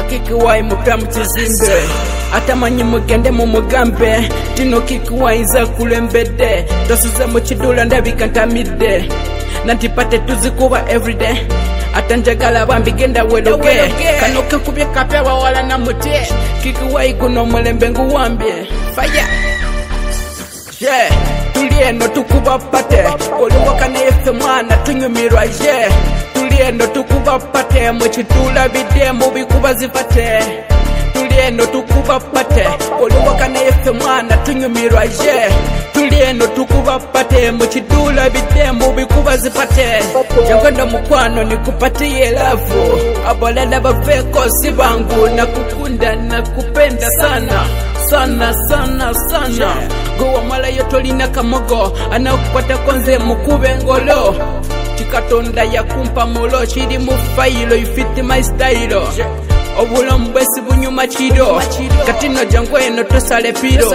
kikiwai mupya mukizimbe atamanyi mugende mu mugambe tino kikiwai nze kulembedde tosize mu kidula ndabika ntamidde nantipate tuzikuba everyday ate njagala bambigenda weloge kano kakubye kapya wawala na muti kikiwai guno mulembe nguwambye fire yeah tuli eno tukuba pate oluwaka nefe mwana tunyumirwa yeah tuli eno tukuba pate mu kitula bidde mu bikuba zifate tuli eno tukuba pate oluwaka nefe mwana tunyumirwa yeah tuli eno tukuba pate mu kitula bidde mu bikuba zifate jangwenda mukwano nikupatie lavu abalala baveko si bangu nakukunda nakupenda sana sana sana sana gowa mala yotolina kamogo anakupata konze mukube ngolo chikatonda yakumpa mulo chiri mu fayilo ifiti my style obulamu bwesi bunyuma chido katino jangweno tosale piro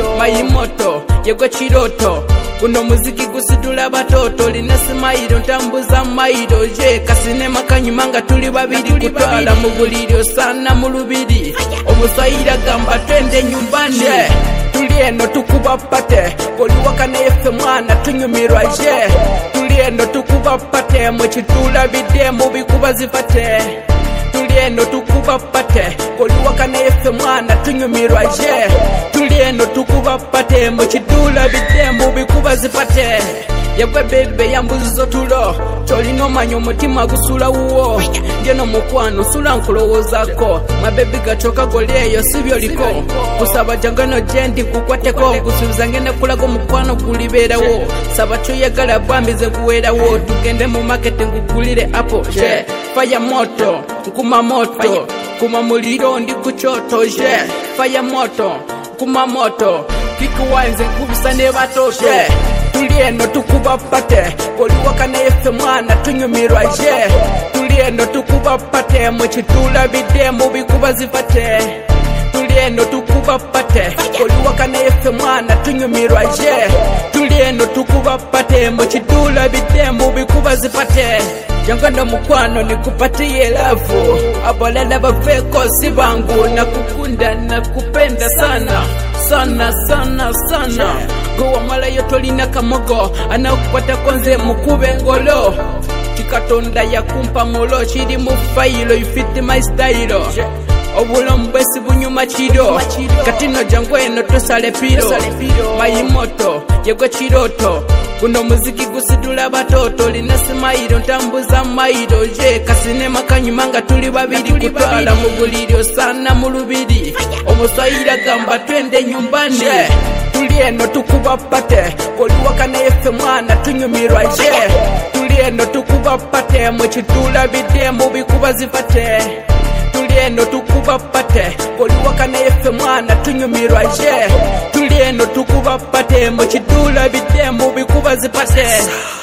mayimoto yegwe chiroto kuno muziki gusidula batoto linasi mairo ntambuza mairo je kasinema kanyumanga tuli babiri kutwala mu buliryo sana mu lubiri omusayira gamba twende nyumbani tuli eno tukuba pate oluwaka nefe mwana tunyumirwa je tuli eno tukuba pate mu kitula bidde mu bikuba zifate tuli eno tukuba pate oluwaka nefe mwana tunyumirwa je tuli eno tukuba pate mu kitula bidde mu bikuba zifate yagwe bebe yambuzizo tulo tolina omanya omutima gusula wuwo ngeno mukwano sula nkulowoozako mabebi gacoka golieyo sibyoliko kusaba jangano jendi kukwateko gusubiza ngene kulaga omukwano gulibeerawo saba kyoyagala bwambize nkuweerawo tugende mu makete ngugulire apo je faya moto nkuma moto kuma muliro ndi kuchoto je faya moto nkuma moto kikuwanze nkubisa ne batoto tuli eno tukuba pate oluwaka nefe mwana tunyumirwa je tuli eno tukuba pate mu kitula bidde mu bikuba zifate tuli eno tukuba pate oluwaka nefe mwana tunyumirwa je tuli eno tukuba pate mu kitula bidde mu bikuba zifate jangwenda mukwano nikupatie lavu abalala baveko si bangu nakukunda nakupenda sana sana sana sana gowa mala yotolina kamogo anakupata konze mukube ngolo chikatonda yakumpa mulo chiri mu fayilo ifiti my style obulamu bwesi bunyuma chido katino jangweno tosale piro mayimoto yegwe chiroto kuno muziki gusidula batoto linasi mairo ntambuza mairo je kasinema kanyumanga tuli babiri kutwala mu buliryo sana mu lubiri omusayira gamba twende nyumbani tuli eno tukuba pate oluwaka nefe mwana tunyumirwa je tuli eno tukuba pate mu kitula bidde mu bikuba zifate tuli eno tukuba pate oluwaka nefe mwana tunyumirwa je tuli eno tukuba pate mu kitula bidde mu bikuba zifate